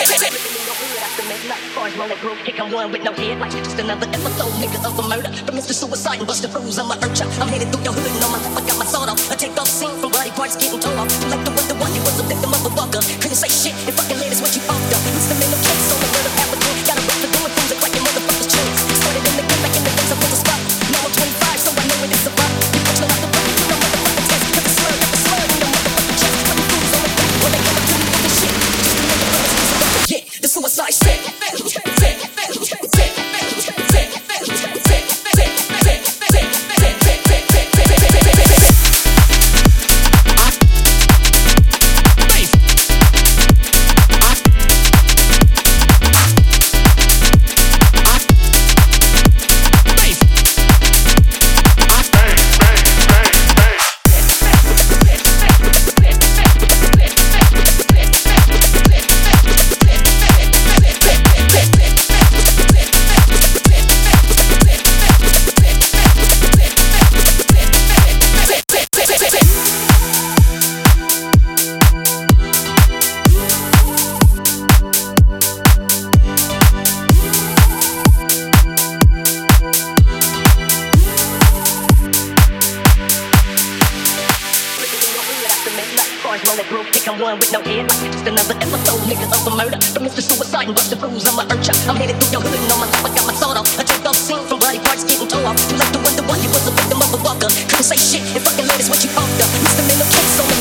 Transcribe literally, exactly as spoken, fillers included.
One with no head, like just another episode, nigga, of a murder. From Mister Suicide and Buster Fools, I'm a urcha. I'm headed through your hood and on my lap, I got my sword off. I take off scene from body parts getting tore off. Like the one, the one, you was a victim of a walker. Couldn't say shit if fucking ladies what you after. Misdemeanor case on the murder applicant. Got a rap for doing things that crack your motherfuckers' chins. Started in the game back in the days I was a stop. Now I'm twenty-five, so I know it is a bop. You bitch know not the way, you know motherfucking test. Cause it's slur, got the slur in your motherfucking chest. Putting fools on the back when they come up to me with this shit. Just to make it run, it's yeah, the suicide set. One with no head, like just another episode, nigga, of a murder. From Mister Suicide and Buster Fools, I'm a urcha. I'm headed through your hood and on my lap, I got my sword off. I take off scene from body parts getting tore off. You like the one, the one, you was a victim of a walker. Couldn't say shit if fucking ladies what you after. Misdemeanor case on